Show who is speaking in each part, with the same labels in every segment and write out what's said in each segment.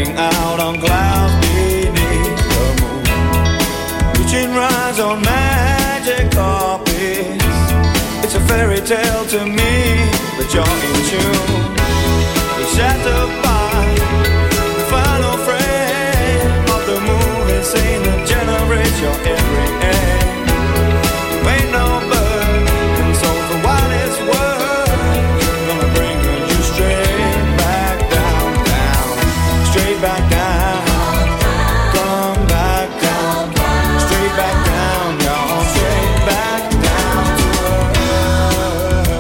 Speaker 1: walking out on clouds beneath the moon, reaching rides on magic carpets. It's a fairy tale to me, but you're in tune. You're shattered by the final frame of the movie scene that generates your every aim. Ain't no bird can soar for what it's worth. Gonna bring you straight back down, down, straight back down. Come back down, straight back down, y'all, straight back down to earth.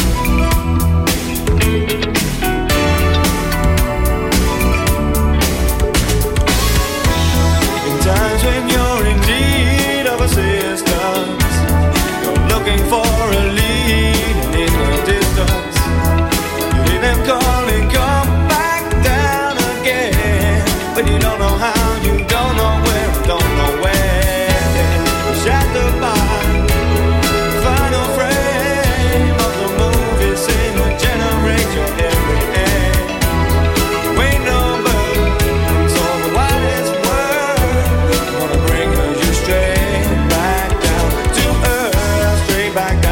Speaker 1: In times when you're in need of assistance, looking for a lead in the distance, you hear them calling, come back down again. But you don't know how, you don't know where, don't know when. Shattered by the final frame of the movie scene that generates your every aim. You ain't no bird, it's all for what it's worth. Gonna bring you straight back down to earth, straight back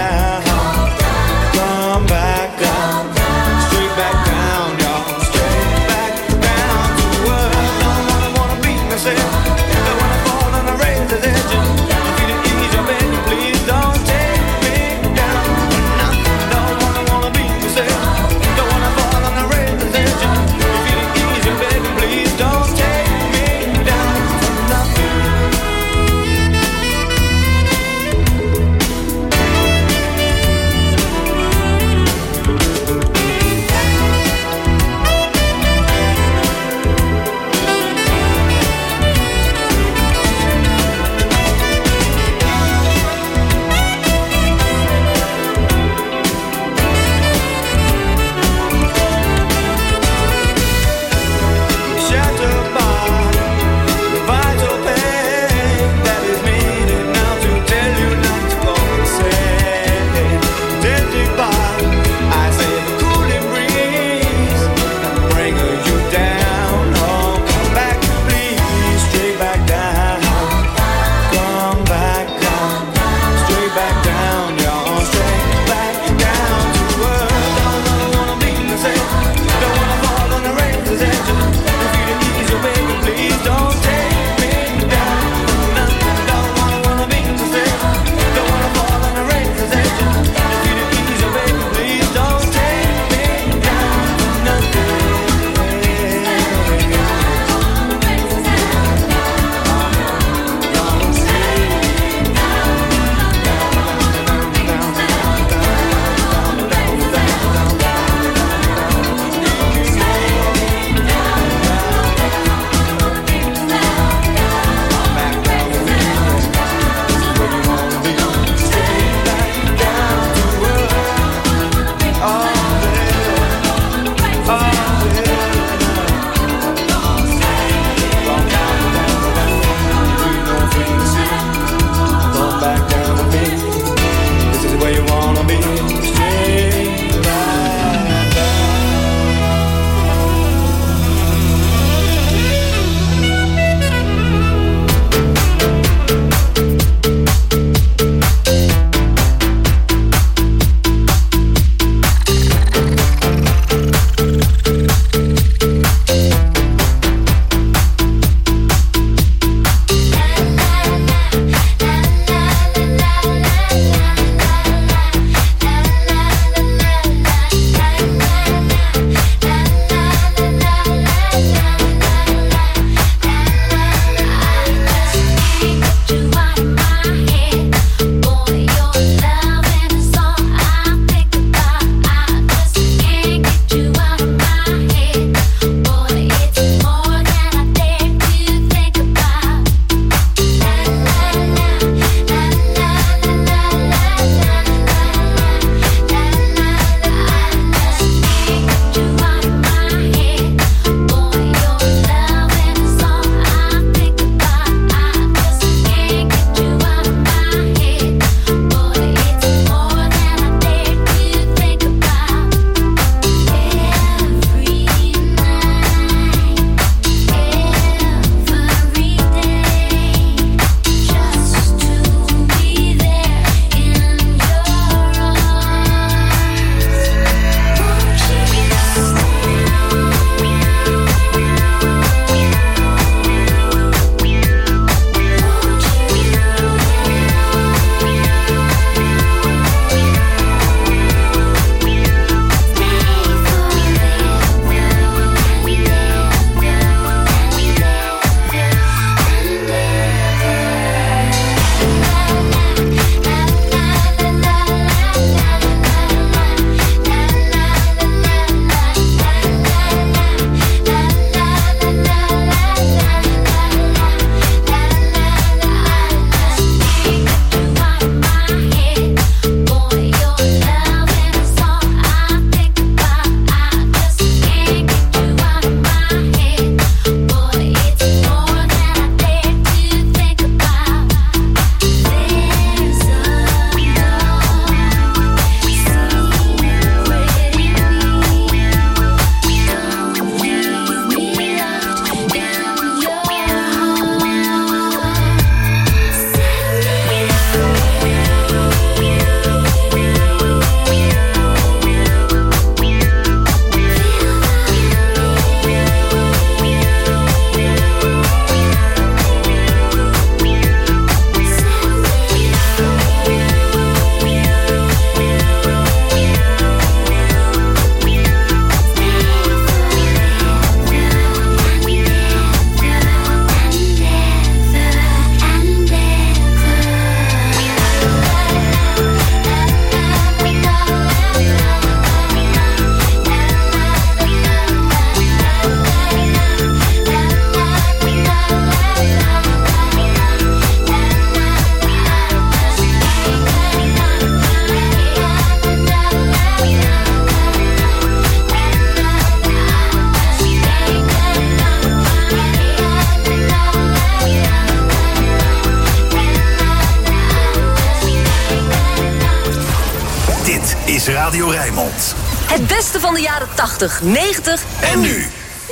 Speaker 2: Dit is Radio Rijnmond.
Speaker 3: Het beste van de jaren 80, 90
Speaker 2: en nu.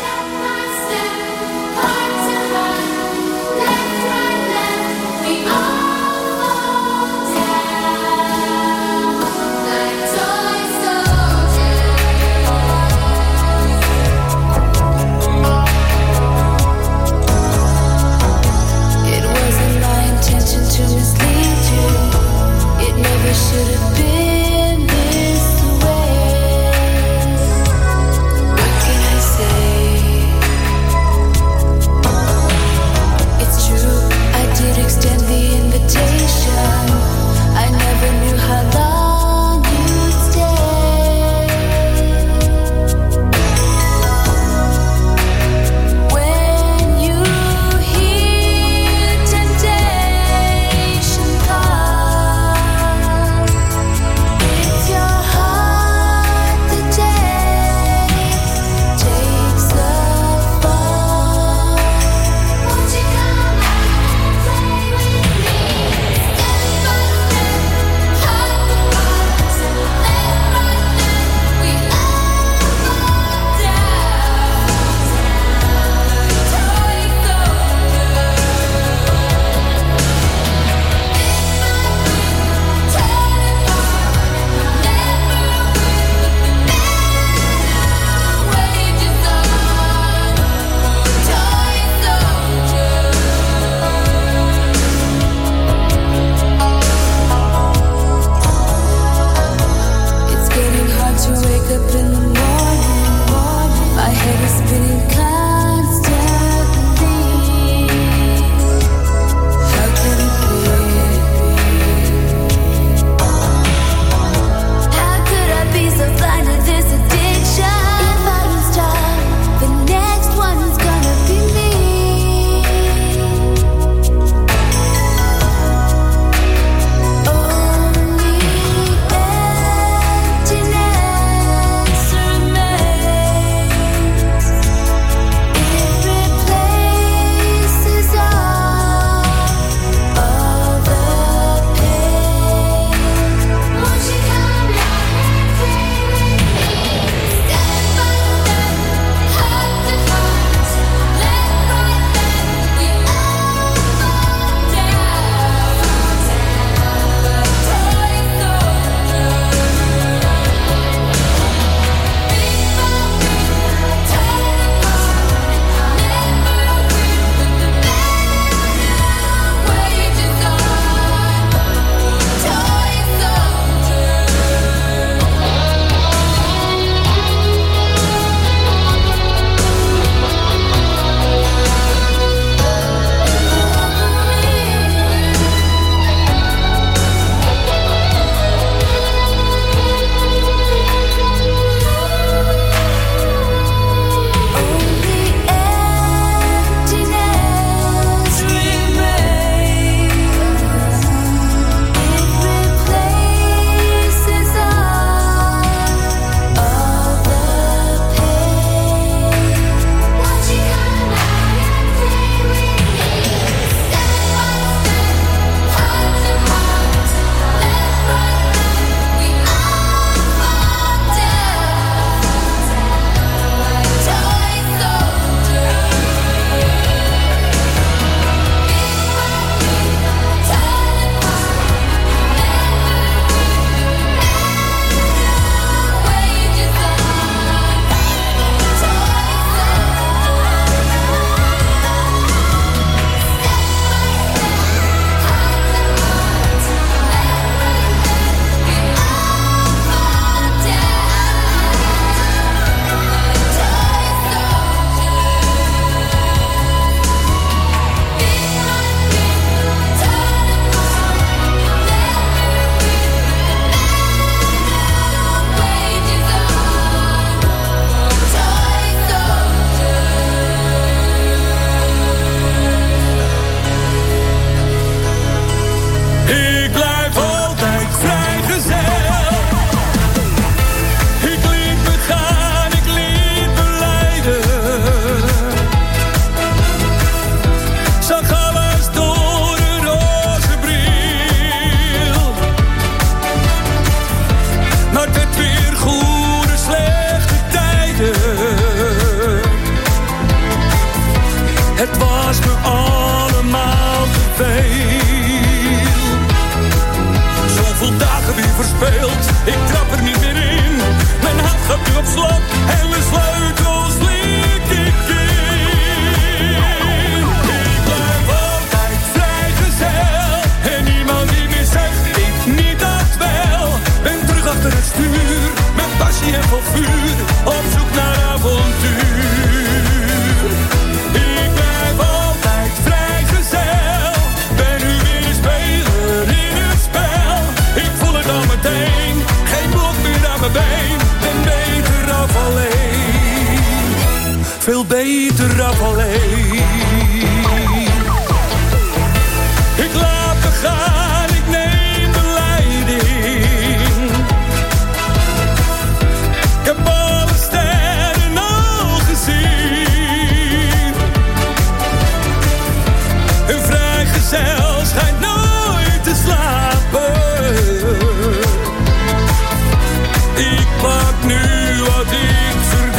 Speaker 4: Should have been this way. What can I say? meteen. Geen blok meer aan mijn been. Ben beter af alleen. Veel beter af alleen. Ik laat me gaan, ik neem de leiding. Ik heb alle sterren al gezien. Een vrijgezel schijnt nooit te slapen. Ik pak nu wat ik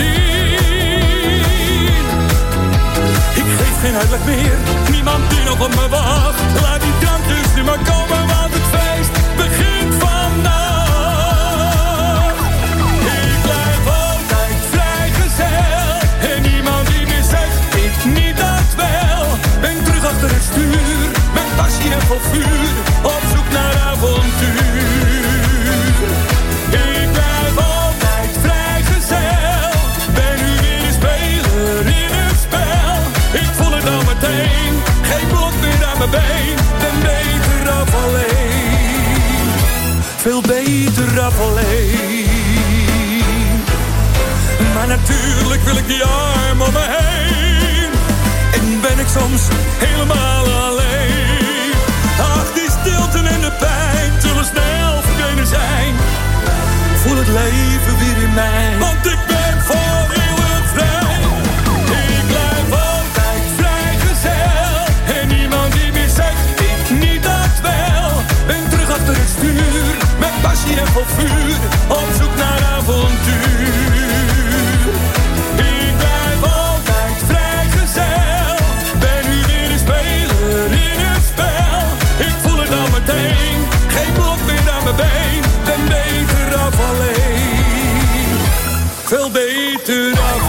Speaker 4: verdien. Ik geef geen uitleg meer, niemand die nog op me wacht. Laat die drank dus nu maar komen, want het feest begint vandaag. Ik blijf altijd vrijgezel en niemand die meer zegt, ik niet dat wel. Ben terug achter het stuur, met passie en vol vuur, op zoek naar avontuur. Ik blijf altijd vrijgezel, ben nu weer een speler in het spel. Ik voel het al meteen, geen blok meer aan mijn been. Ben beter af alleen, veel beter af alleen. Maar natuurlijk wil ik die arm om me heen. En ben ik soms helemaal alleen. Ach, die stilte en de pijn zullen snel verdwenen zijn. Voel het leven weer in mij, want ik ben voor eeuwig vrij. Ik blijf altijd vrijgezel en niemand die meer zegt, ik niet dat wel. Ben terug achter het stuur, met passie en vol vuur, op zoek naar avontuur. Ik blijf altijd vrijgezel, ben nu weer een speler in het spel. Ik voel het al meteen, geen blok meer aan mijn been. Ben beter af alleen, veel beter af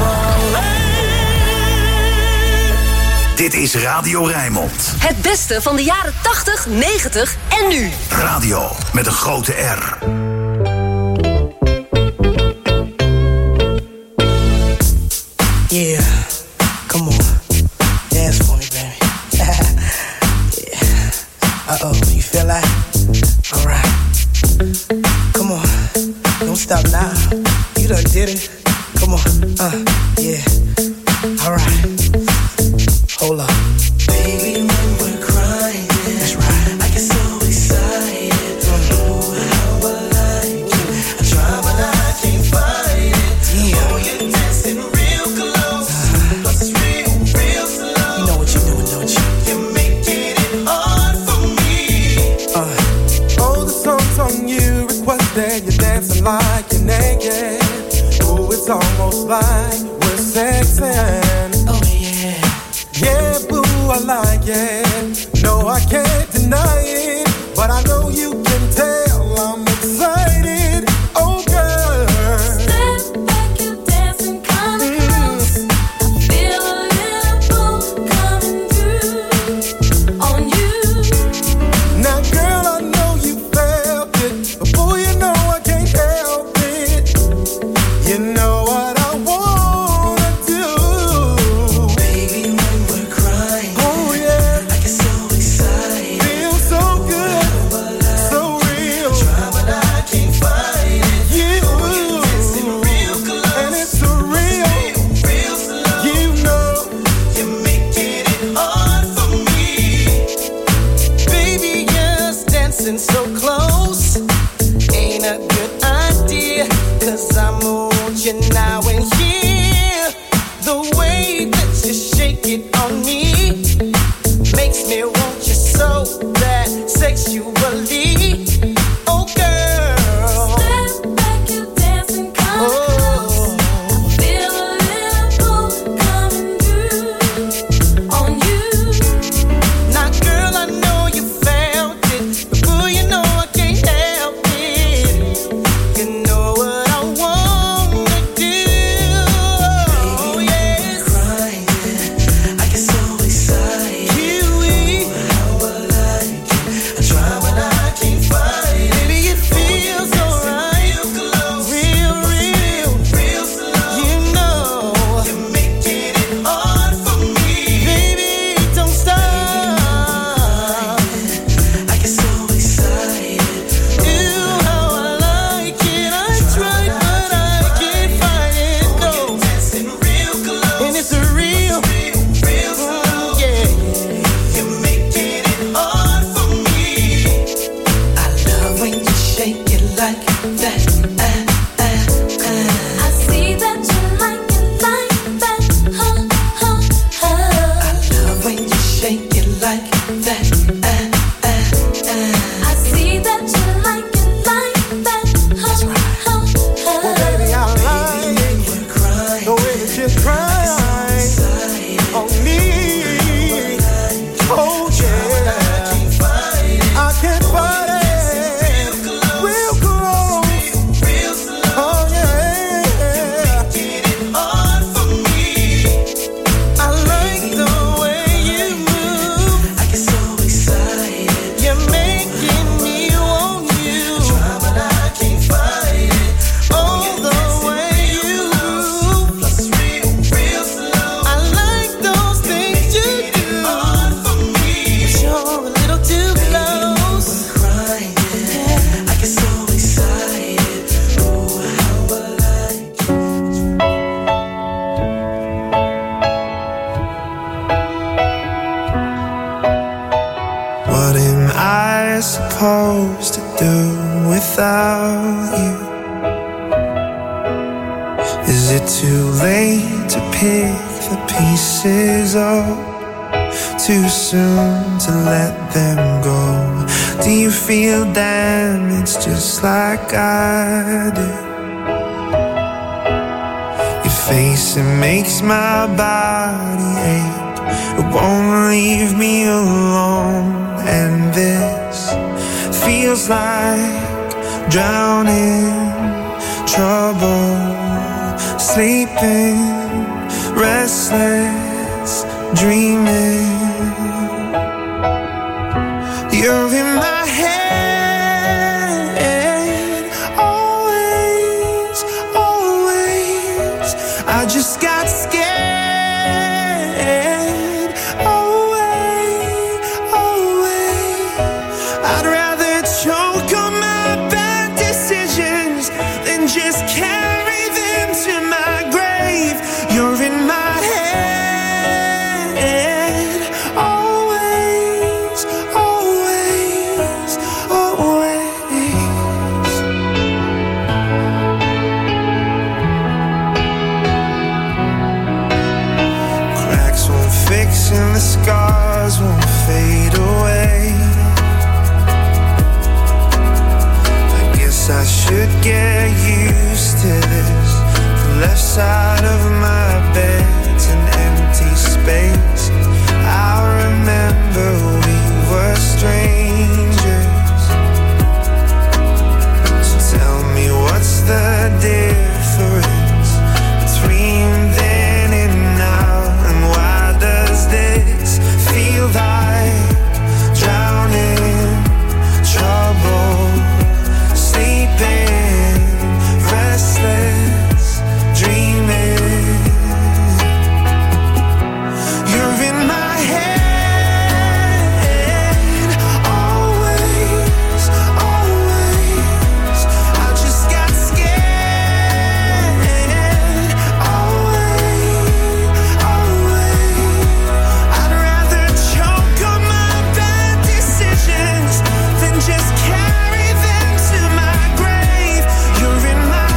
Speaker 4: alleen.
Speaker 2: Dit is Radio Rijnmond.
Speaker 3: Het beste van de jaren 80, 90 en nu.
Speaker 2: Radio met een grote R.
Speaker 5: Yeah, come on, dance for me, baby. Yeah. Uh-oh, you feel like? All right. Come on, don't stop now. You done did it. Come on, yeah. All right, hold up. Baby, when we're crying, that's right. I get so excited. Oh, how I like it. I try, but I can't fight it. Yeah. Oh, you're dancing real close. Plus it's real slow. You know what you're doing, don't you? You're making it hard for me.
Speaker 6: Oh, the song's on you. Requested you're dancing like you're naked. Oh, it's almost like we're sexing.
Speaker 5: Oh, yeah.
Speaker 6: Yeah, boo, I like it. No, I can't deny it. But I know you can tell I'm excited. Oh, girl.
Speaker 7: Step back, you're dancing kinda close. I feel a little pull coming through on you.
Speaker 6: Now, girl, I know you felt it. But boy, you know I can't help it. You know what I wanna do.
Speaker 5: Baby, when we're crying,
Speaker 6: Oh, yeah.
Speaker 5: I get so excited.
Speaker 6: Feel so good. So
Speaker 8: supposed to do without you? Is it too late to pick the pieces up? Too soon to let them go? Do you feel damaged just like I do? Your face, it makes my body ache. It won't leave me alone. And this feels like drowning, trouble, sleeping, restless, dreaming. You're in my head, always, always. I just got scared. I'd rather choke on my bad decisions than just carry them to my grave. You're in my head, always, always, always. Cracks won't fix and the scars won't fade away. I should get used to this. The left side of my bed's an empty space. I remember we were strangers. So tell me, what's the difference between then and now? And why does this feel like drowning, trouble, sleeping, restless, dreaming? You're in my head, always, always. I just got scared, always, always. I'd rather choke on my bad decisions than just carry them to my grave. You're in my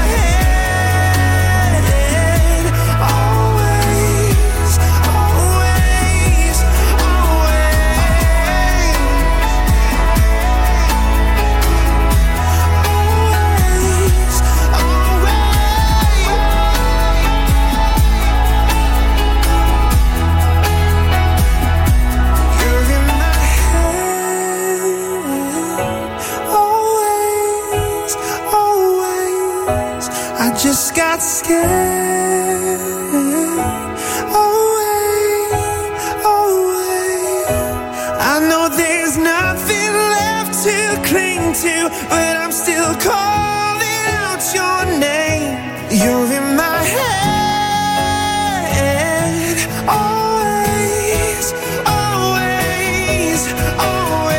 Speaker 8: head, always, always, you're in my head, always, always. I just got scared, always, always. I know there's nothing left to cling to, but I'm still calling out your name. You're in my head, always, always, always.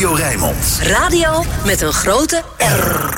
Speaker 2: Radio Rijnmond.
Speaker 3: Radio met een grote R.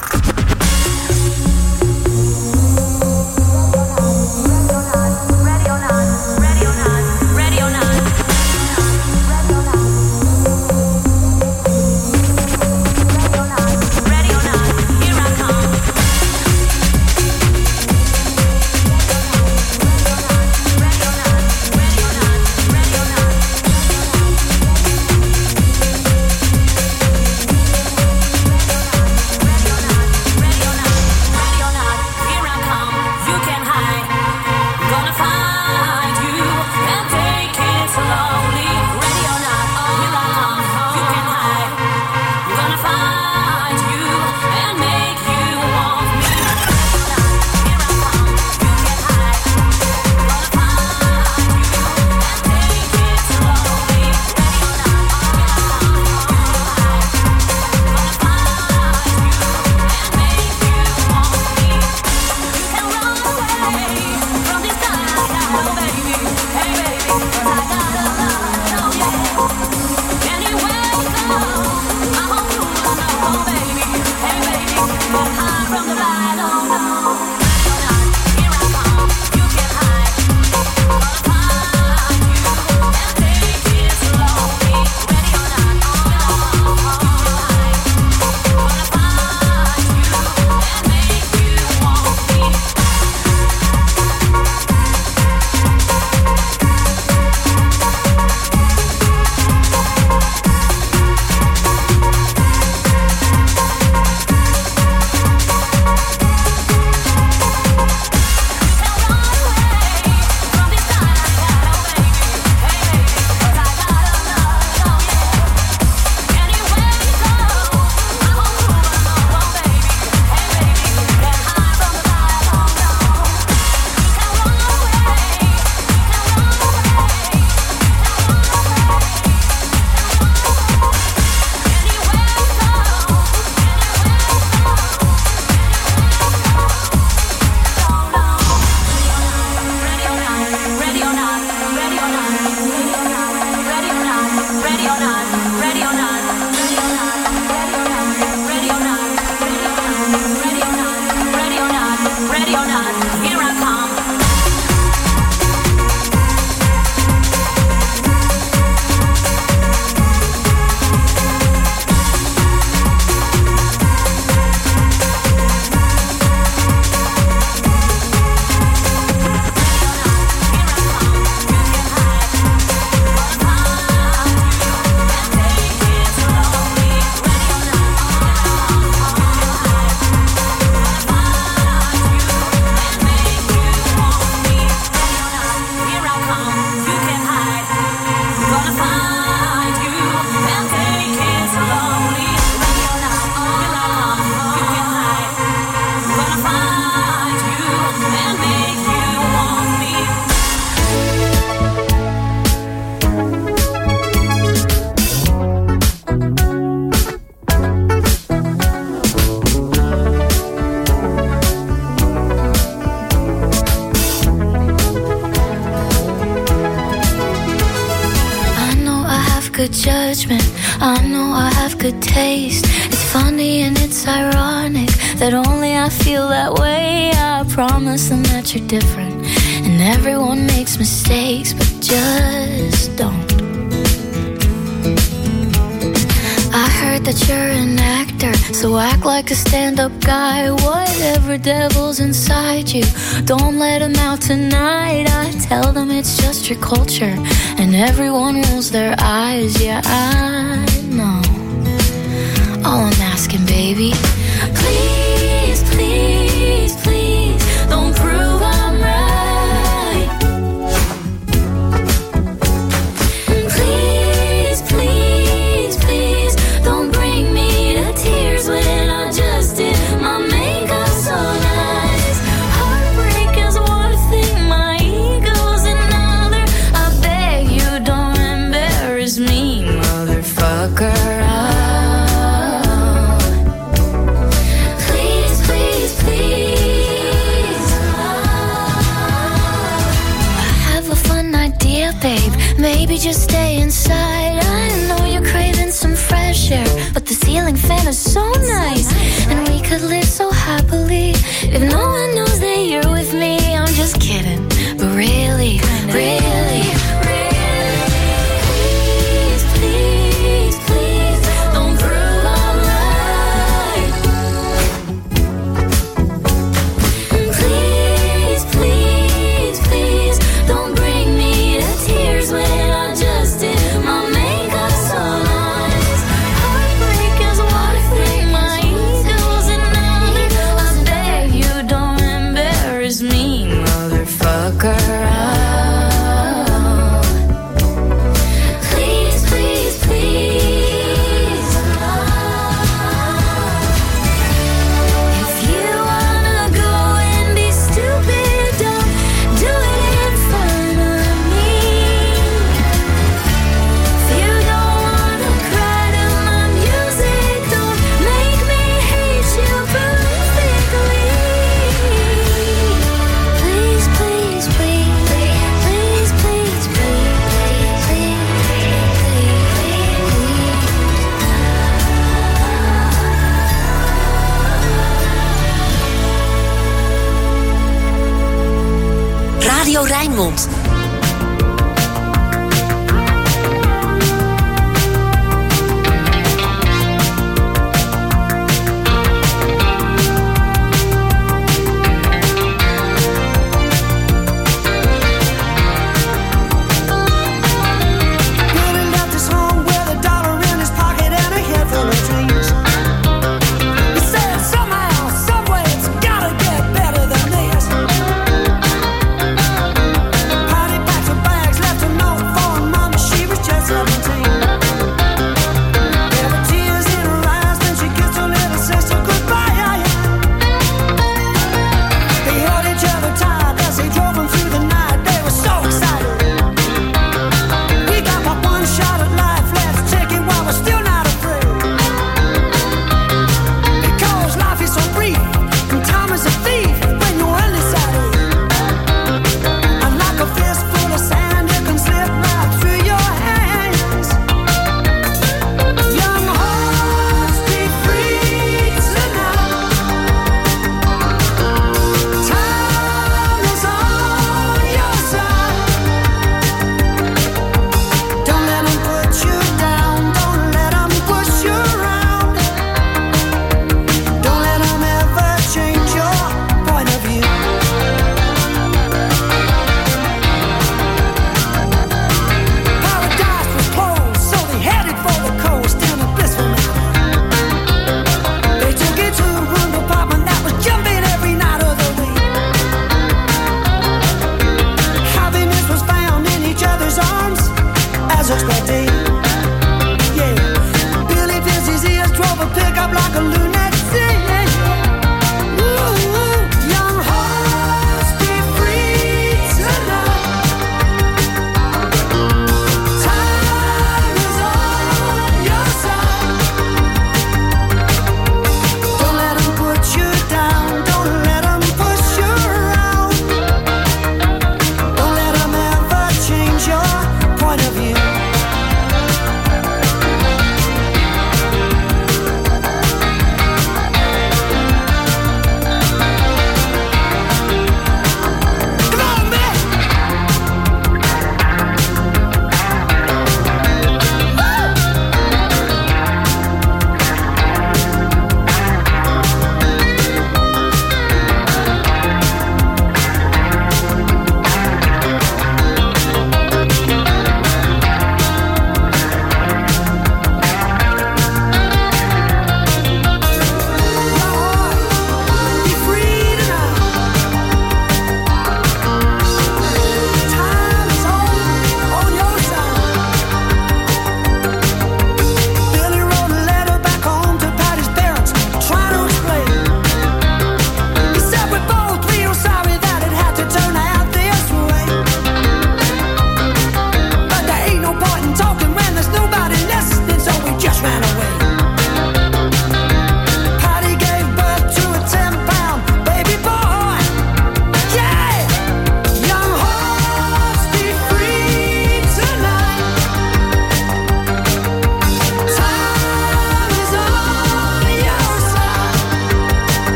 Speaker 9: good judgment. I know I have good taste. It's funny and it's ironic that only I feel that way. I promise them that you're different, and everyone makes mistakes, but just don't. I heard that you're an actor, so act like a stand-up guy. Whatever devil's inside you, don't let him out tonight. I tell them it's just your culture, and everyone rolls their eyes. Yeah, I know. All I'm asking, baby, please, please, please, don't prove I'm right. Please, please, please, don't bring me to tears when I just did my makeup so nice. Heartbreak is one thing, my ego's another. I beg you, don't embarrass me, motherfucker. Babe, maybe just stay inside. I know you're craving some fresh air, but the ceiling fan is so nice. And we could live so happily if no one knows that you're with me. I'm just kidding, but really, really, please, please, please, don't brutalize. Please, please, please, don't bring me to tears when I just did my makeup so nice. Heartbreak is what I think my ego's enough. I beg you don't embarrass me, motherfucker. Please, please, please. If you wanna go and be stupid, don't do it in front of me. If you don't wanna cry to my music, don't make me hate you perfectly. Please, please, please, please, please, please, please,
Speaker 3: Radio Rijnmond.
Speaker 5: Running out this home with a dollar in his pocket and a head full of dreams. He said somehow, someway, it's gotta get better than this. Party packs her bags, left a note for her mama, she was just 17. There were tears in her eyes when she kissed her little sister goodbye. They held each other tight as they drove them through the night. They were so excited. We got but one shot at life, let's take it while we're still not afraid. Because life is so brief, and time is a thief when you're undecided. And like a fistful of sand, it can slip right through your hands. Young hearts, be free tonight. Time is on your side. Don't let them put you down. Don't let them push you around. Don't let them ever change your point of view. Paradise was closed, so they headed for the coast in a blissful mood. They took it to a room apartment that was jumping every night of the week. Happiness was found in each other's arms, as expected. Yeah, Billy pierced his ears, drove a pickup like a lunatic. Ooh, young hearts, be free tonight. Time is on your side. Don't let them put you down. Don't let them push you around. Don't let them ever change your point of view.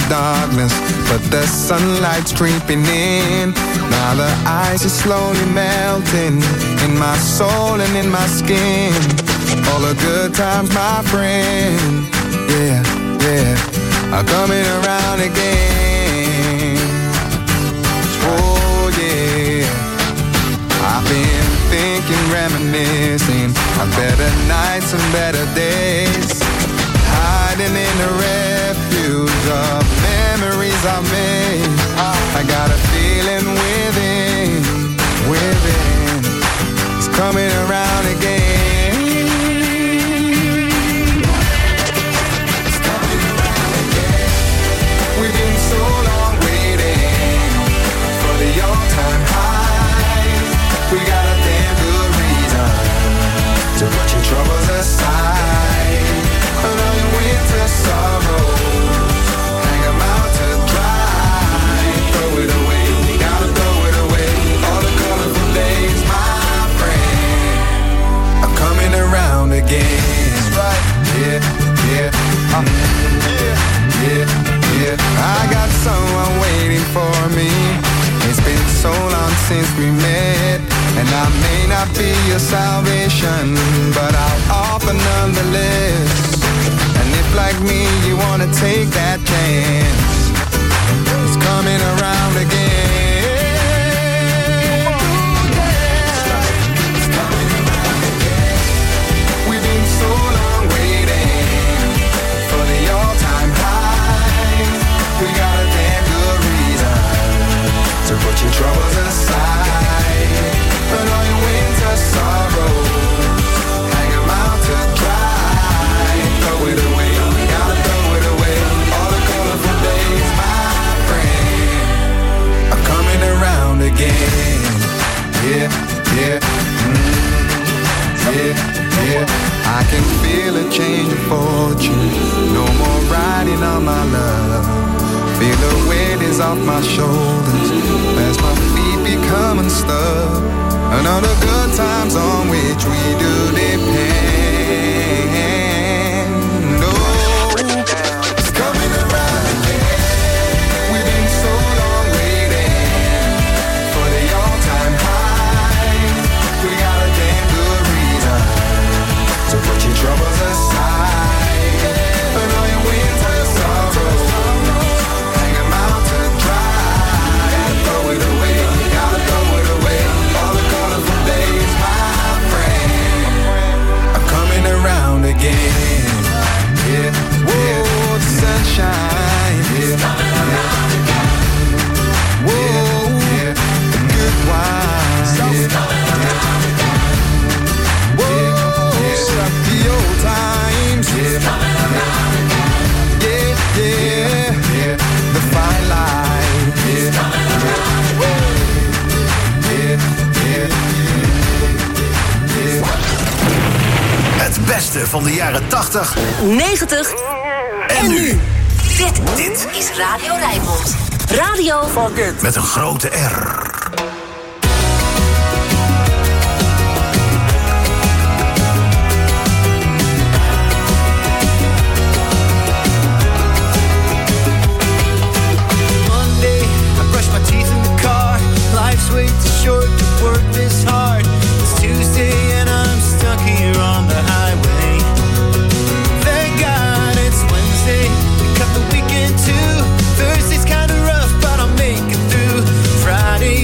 Speaker 8: darkness, but the sunlight's creeping in. Now the ice is slowly melting in my soul and in my skin. All the good times, my friend, yeah, yeah, are coming around again. Oh yeah, I've been thinking, reminiscing of better nights and better days, hiding in the refuge of memories I made. I got a feeling within, it's coming around again. It's coming around again. We've been so long waiting for the all-time highs. We got a damn good reason to put your troubles aside. And all your winter sorrows, hang 'em out to dry. Throw it away, gotta throw it away. All the colorful days, my friend, are coming around again. Right, yeah, yeah, yeah, yeah. I got someone waiting for me. It's been so long since we met, and I may not be your salvation, but I'll offer nonetheless. And if like me you wanna take that chance, it's coming around again. It's coming around again. We've been so long waiting for the all-time high. We got a damn good reason to put your troubles aside. But all your winter sorrows, hang 'em out to dry. Throw it away, gotta throw it away. All the colorful days, my friend, are coming around again. Yeah, yeah, yeah, yeah. I can feel a change of fortune. No more riding on my love. Feel the weight is off my shoulders as my feet become unstuck. And all the good times on which we do depend. Oh, it's coming around again. We've been so long waiting for the all-time high. We got a damn good reason to put your troubles aside. And all your winter sorrows, hang 'em out to dry. Throw it away, gotta throw it away. All the colorful days, my friend, are coming around again. Yeah, whoa, the sunshine. Yeah, whoa, yeah, the good wine. Yeah, whoa, the old times. Yeah, yeah, yeah, the fine line. Yeah, yeah, yeah, yeah.
Speaker 2: Het beste van de jaren 80
Speaker 3: 90
Speaker 2: en nu.
Speaker 3: Dit is Radio Rijnmond. Radio
Speaker 2: Met een grote R.
Speaker 10: Monday, I brush my teeth in the car. Life's way too short to work this hard. It's Tuesday and I'm stuck here on the highway. Thank God it's Wednesday. We cut the weekend too. Thursday's kinda rough, but I'll make it through. Friday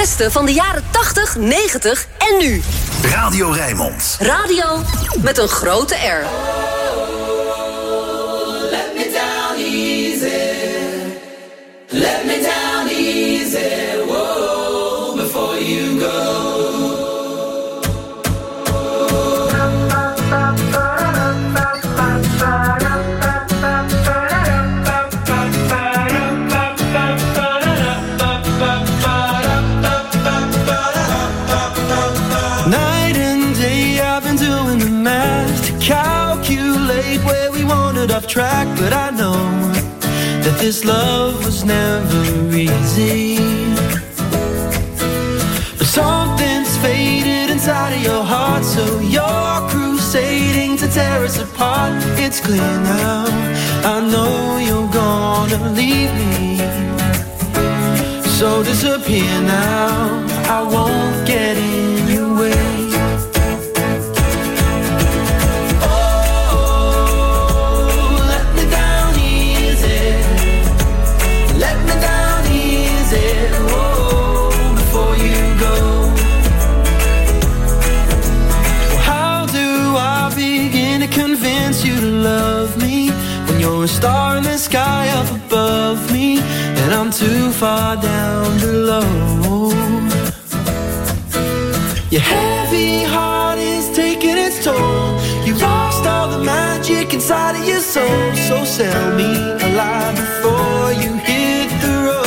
Speaker 3: beste van de jaren 80, 90 en nu.
Speaker 2: Radio Rijnmond.
Speaker 3: Radio met een grote R.
Speaker 11: Let me down easy. Let me down easy. Whoa, before you go.
Speaker 12: Calculate where we wandered off track, but I know that this love was never easy. But something's faded inside of your heart, so you're crusading to tear us apart. It's clear now, I know you're gonna leave me. So disappear now, I won't get in your way. Love me when you're a star in the sky up above me and I'm too far down below. Your heavy heart is taking its toll. You lost all the magic inside of your soul. So sell me alive before you hit the road.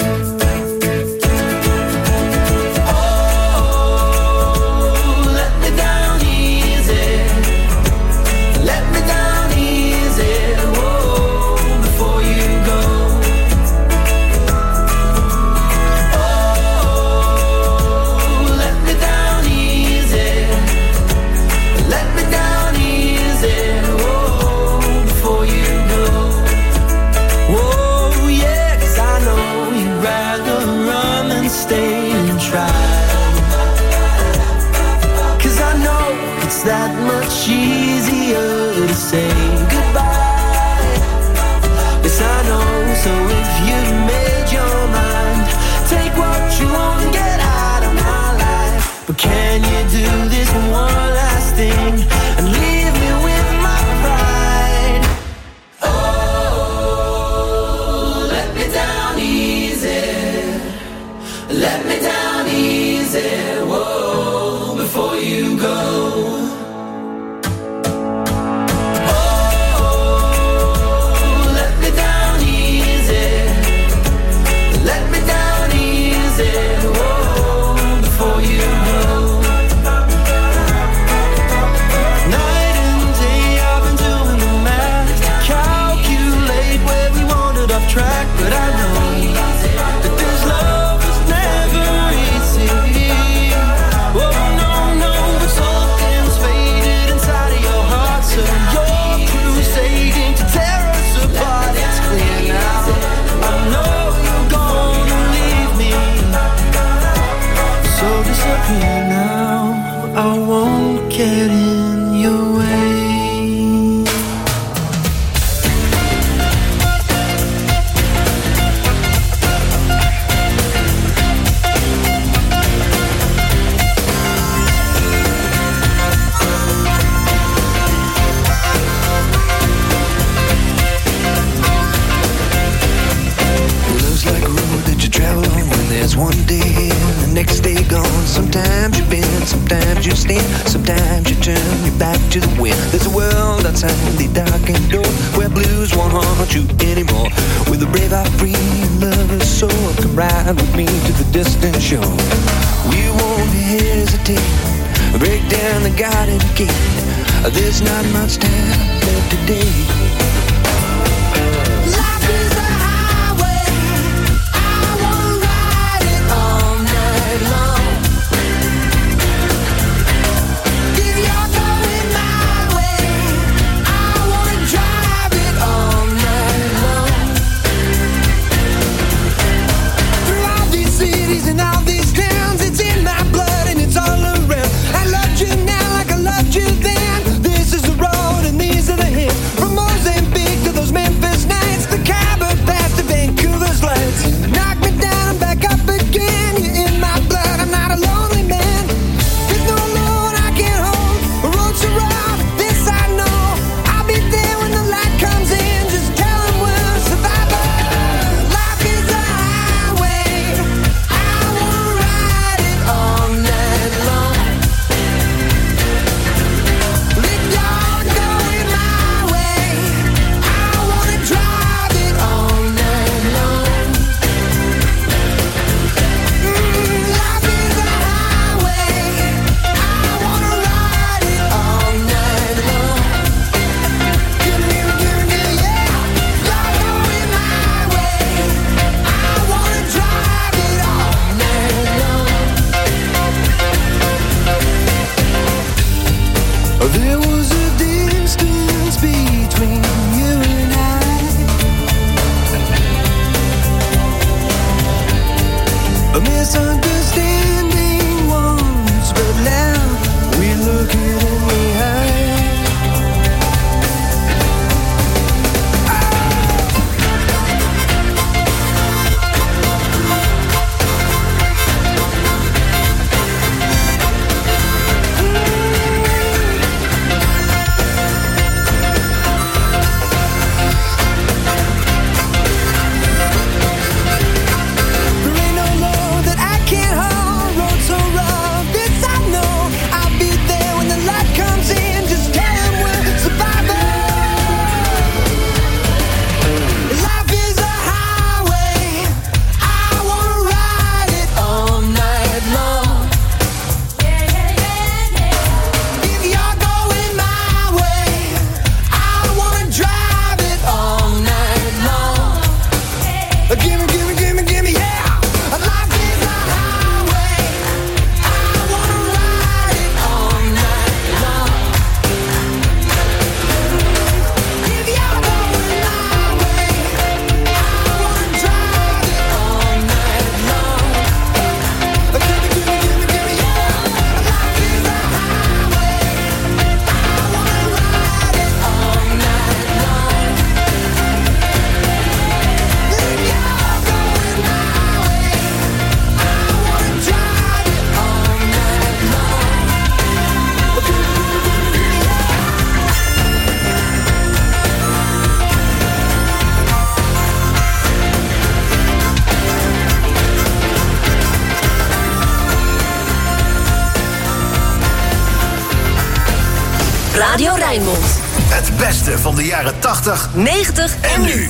Speaker 12: That much easier to say goodbye. Yes, I know. So if you've made your mind, take what you want and get out of my life. But can you do this one last thing and leave me with my pride? Oh, let me down easy. Let me down easy. Whoa, before you go. Track, but I know that this love is never easy. Oh no, no, but something's faded inside of your heart, so you're crusading to tear us apart. It's clear now, I know you're gonna leave me. So disappear now, I won't get in your way. There's one day here, the next day gone. Sometimes you bend, sometimes you stand, sometimes you turn your back to the wind. There's a world outside the darkened door where blues won't haunt you anymore. With a brave heart free and lover's soul, come ride with me to the distant shore. We won't hesitate, break down the garden gate. There's not much time left today. From Moses misunderstanding once, but now we look it in the eye.
Speaker 3: Radio Rijnmond.
Speaker 2: Het beste van de jaren 80,
Speaker 3: 90
Speaker 2: en nu.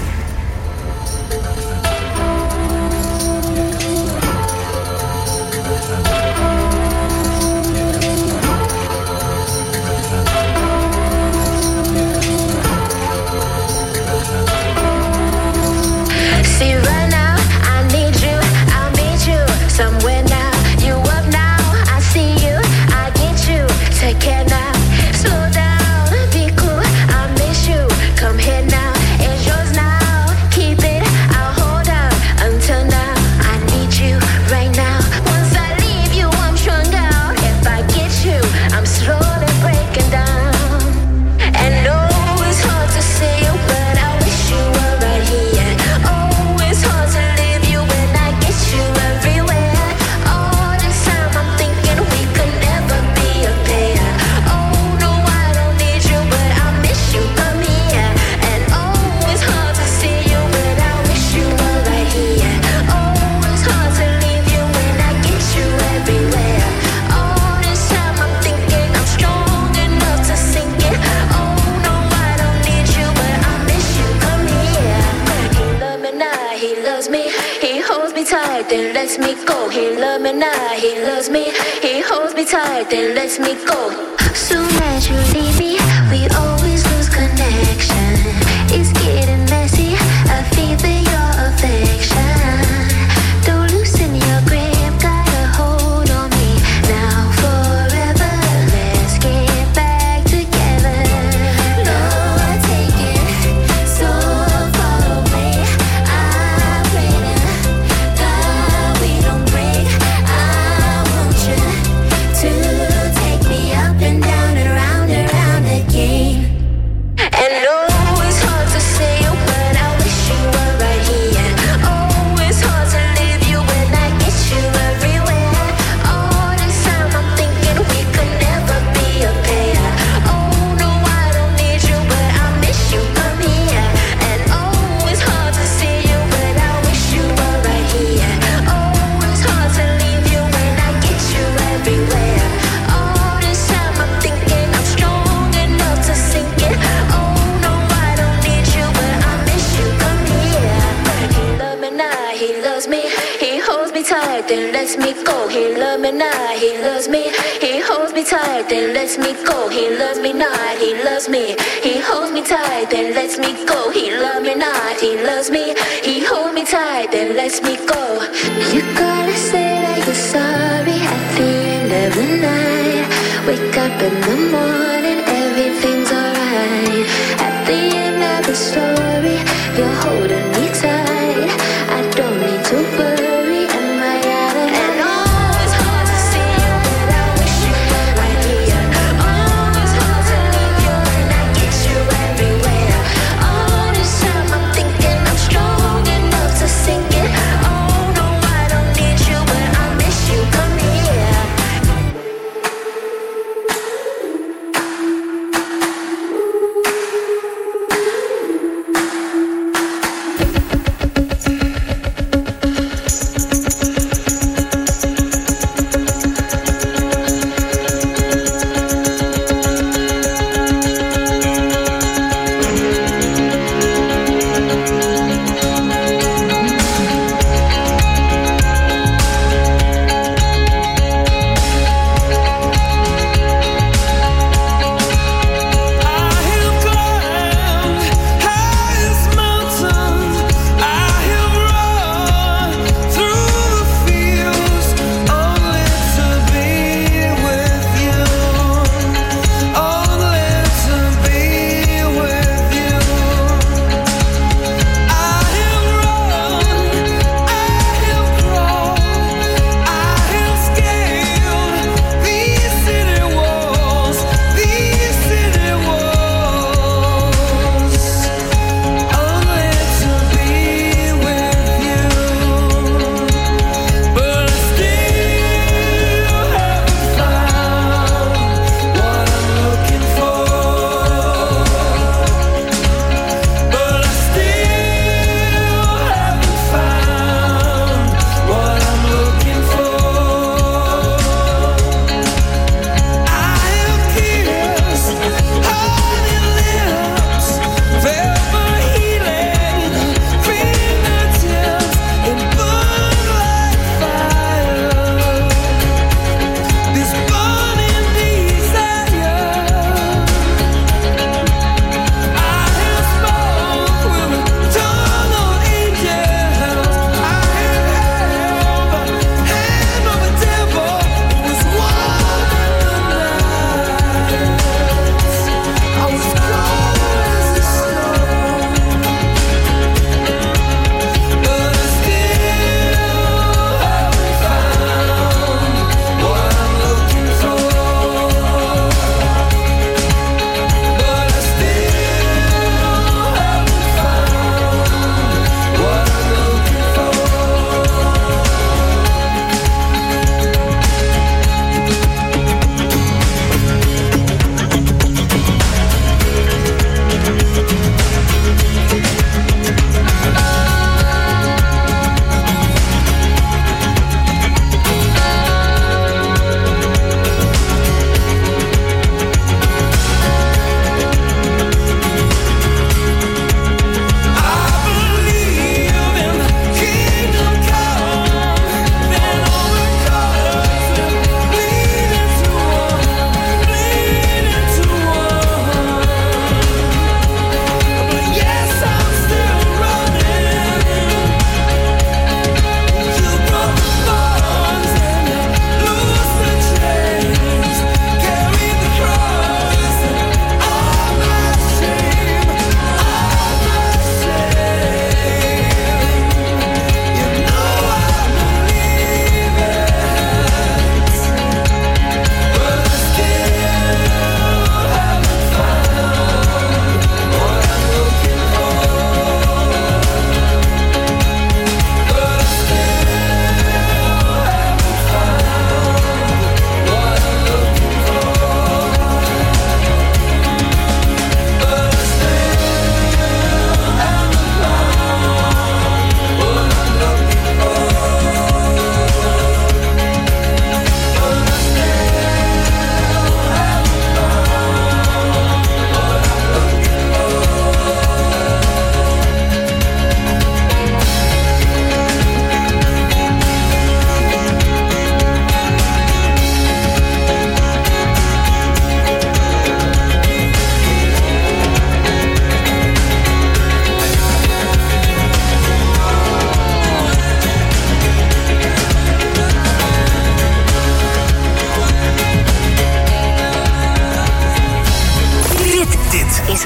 Speaker 9: See right now, I need you, I'll meet you somewhere now. You up now, I see you, I get you. Take care now, slow down, be cool, I miss you. Come here now, it's yours now. Keep it, I'll hold on until now. I need you right now. Once I leave you, I'm strung out. If I get you, I'm slowly breaking down. And no, it's hard to see you, but I wish you were right here. Oh, it's hard to leave you when I get you everywhere. All this time I'm thinking we could never be a pair. Oh, no, I don't need you, but I miss you, come here. And oh, it's hard to see you, but I wish you were right here. Oh, it's hard to leave you when I get you everywhere. All this time I'm thinking I'm strong enough to sink it. Oh, no, I don't need you, but I miss you, come here. He love me now, he loves me. He holds me tight, then lets me go. He love me now, he loves me. He holds me tight, then lets me go. Soon as you leave me, we always lose connection. It's getting messy, I feel for your affection. Don't loosen your grip, got a hold on me now forever. Let's get back together. No, I take it so far away. I pray to God we don't break. I want you to take me up and down and round again. And no, it's hard to say you, but I wish you were right here. Oh, it's hard to leave you when I get you everywhere. All this time I'm thinking we could never be a pair. Oh, no, I don't need you, but I miss you, come here. And oh, it's hard to see you, but I wish you were right here. Oh, it's hard to leave you when I get you everywhere. All this time I'm thinking I'm strong enough to sink it. Oh, no, I don't need you, but I miss you, come here. He love me now, he loves me. He holds me tight, then lets me go. He love me now, he loves me. He holds me tight, then lets me go. He loves me not, he loves me. He holds me tight, then lets me go. He love me not, he loves me. He holds me tight, then lets me go. You gotta say that you're sorry at the end of the night. Wake up in the morning, everything's alright. At the end of the story, you're holding me tight. I don't need to worry, am I out of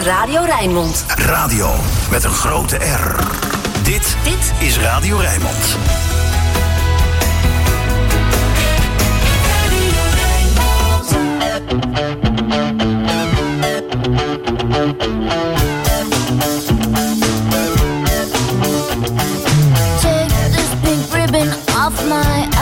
Speaker 3: Radio Rijnmond.
Speaker 2: Radio met een grote R. Dit is Radio Rijnmond.
Speaker 9: Take this pink ribbon off my